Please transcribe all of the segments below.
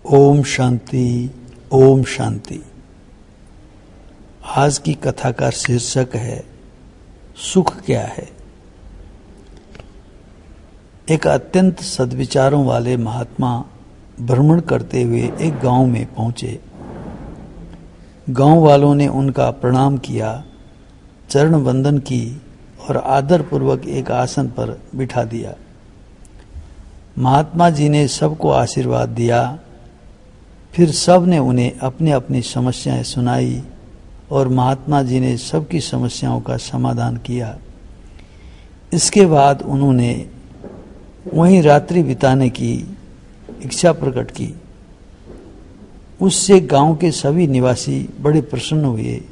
ओम शांति, ओम शांति। आज की कथा का शीर्षक है सुख क्या है। एक अत्यंत सद्विचारों वाले महात्मा भ्रमण करते हुए एक गांव में पहुंचे। गांव वालों ने उनका प्रणाम किया, चरण वंदन की और आदर पूर्वक एक आसन पर बिठा दिया। महात्मा जी ने सबको आशीर्वाद दिया। फिर सब ने उन्हें अपनी अपनी समस्याएं सुनाई और महात्मा जी ने सबकी समस्याओं का समाधान किया। इसके बाद उन्होंने वहीं रात्रि बिताने की इच्छा प्रकट की। उससे गांव के सभी निवासी बड़े प्रसन्न हुए।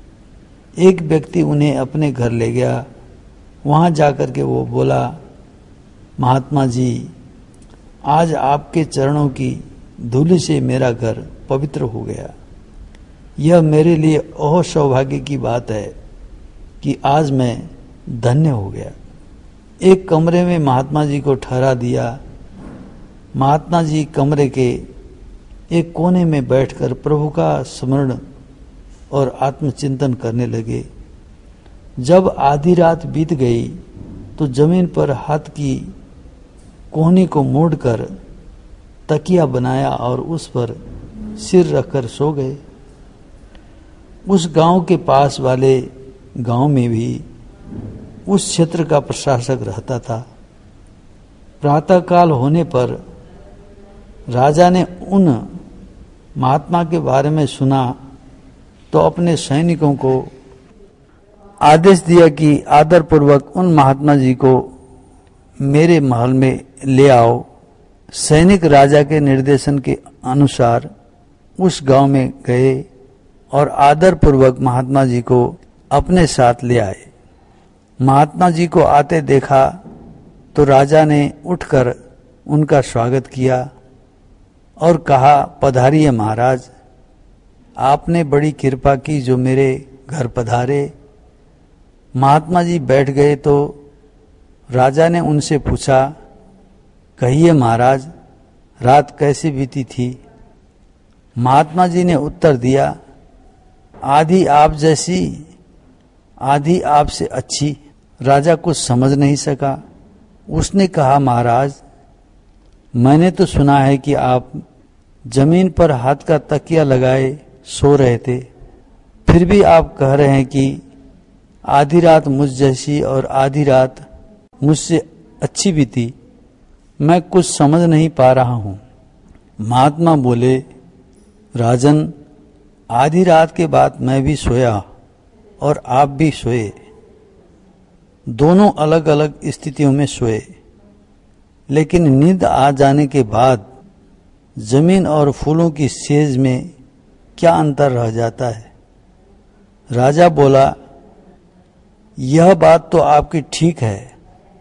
एक व्यक्ति उन्हें अपने घर ले गया। वहां जाकर के वो बोला, महात्मा जी, आज आपके चरणों की धूलि से मेरा घर पवित्र हो गया। यह मेरे लिए ओह सौभाग्य की बात है कि आज मैं धन्य हो गया। एक कमरे में महात्मा जी को ठहरा दिया। महात्मा जी कमरे के एक कोने में बैठकर प्रभु का स्मरण और आत्मचिंतन करने लगे। जब आधी रात बीत गई तो जमीन पर हाथ की कोहनी को मोड़कर तकिया बनाया और उस पर सिर रखकर सो गए। उस गांव के पास वाले गांव में भी उस क्षेत्र का प्रशासक रहता था। प्रातःकाल होने पर राजा ने उन महात्मा के बारे में सुना तो अपने सैनिकों को आदेश दिया कि आदर पूर्वक उन महात्मा जी को मेरे महल में ले आओ। सैनिक राजा के निर्देशन के अनुसार उस गांव में गए और आदर पूर्वक महात्मा जी को अपने साथ ले आए। महात्मा जी को आते देखा तो राजा ने उठकर उनका स्वागत किया और कहा, पधारिए महाराज, आपने बड़ी कृपा की जो मेरे घर पधारे। महात्मा जी बैठ गए तो राजा ने उनसे पूछा, कहिए महाराज, रात कैसी बीती थी। महात्मा जी ने उत्तर दिया, आधी आप जैसी, आधी आपसे अच्छी। राजा कुछ समझ नहीं सका। उसने कहा, महाराज, मैंने तो सुना है कि आप जमीन पर हाथ का तकिया लगाए सो रहे थे, फिर भी आप कह रहे हैं कि आधी रात मुझ जैसी और आधी रात मुझसे अच्छी बीती। मैं कुछ समझ नहीं पा रहा हूं। महात्मा बोले, राजन, आधी रात के बाद मैं भी सोया और आप भी सोए। दोनों अलग अलग स्थितियों में सोए, लेकिन नींद आ जाने के बाद जमीन और फूलों की सेज में क्या अंतर रह जाता है। राजा बोला, यह बात तो आपकी ठीक है।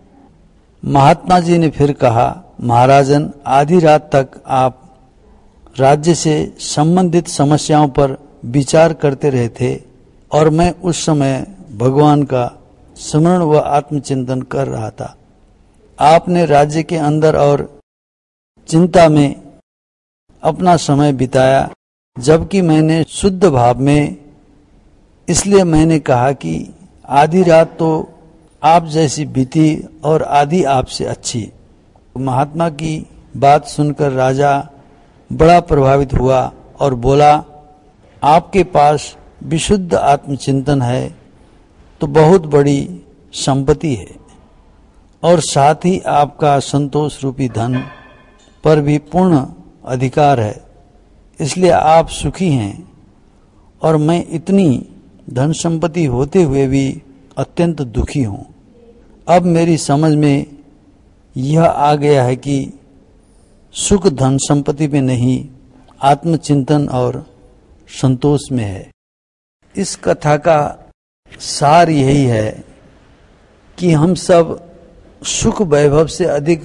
महात्मा जी ने फिर कहा, महाराजन, आधी रात तक आप राज्य से संबंधित समस्याओं पर विचार करते रहे थे और मैं उस समय भगवान का स्मरण व आत्मचिंतन कर रहा था। आपने राज्य के अंदर और चिंता में अपना समय बिताया, जबकि मैंने शुद्ध भाव में, इसलिए मैंने कहा कि आधी रात तो आप जैसी बीती और आधी आपसे अच्छी। महात्मा की बात सुनकर राजा बड़ा प्रभावित हुआ और बोला, आपके पास विशुद्ध आत्मचिंतन है तो बहुत बड़ी संपत्ति है और साथ ही आपका संतोष रूपी धन पर भी पूर्ण अधिकार है, इसलिए आप सुखी हैं और मैं इतनी धन संपत्ति होते हुए भी अत्यंत दुखी हूं। अब मेरी समझ में यह आ गया है कि सुख धन संपत्ति में नहीं, आत्मचिंतन और संतोष में है। इस कथा का सार यही है कि हम सब सुख वैभव से अधिक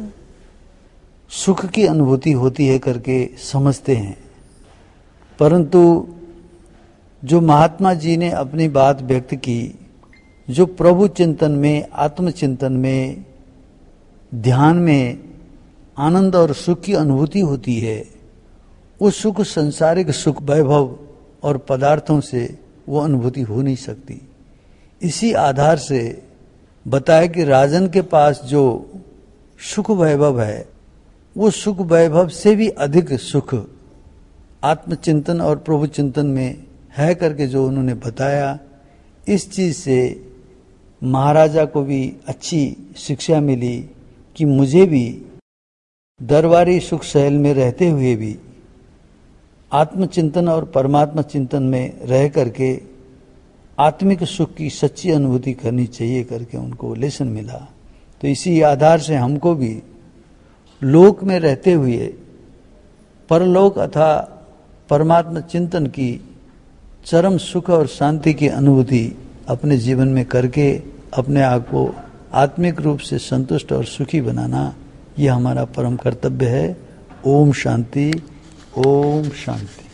सुख की अनुभूति होती है करके समझते हैं, परंतु जो महात्मा जी ने अपनी बात व्यक्त की, जो प्रभु चिंतन में, आत्मचिंतन में, ध्यान में आनंद और सुख की अनुभूति होती है, वो सुख संसारिक सुख वैभव और पदार्थों से वो अनुभूति हो नहीं सकती। इसी आधार से बताया कि राजन के पास जो सुख वैभव है, वो सुख वैभव से भी अधिक सुख आत्मचिंतन और प्रभु चिंतन में है करके जो उन्होंने बताया। इस चीज से महाराजा को भी अच्छी शिक्षा मिली कि मुझे भी दरबारी सुख सहल में रहते हुए भी आत्मचिंतन और परमात्मा चिंतन में रह करके आत्मिक सुख की सच्ची अनुभूति करनी चाहिए करके उनको लेसन मिला। तो इसी आधार से हमको भी लोक में रहते हुए परलोक अथा परमात्मा चिंतन की चरम सुख और शांति की अनुभूति अपने जीवन में करके अपने आप को आत्मिक रूप से संतुष्ट और सुखी बनाना, यह हमारा परम कर्तव्य है। ओम शांति, ओम शांति।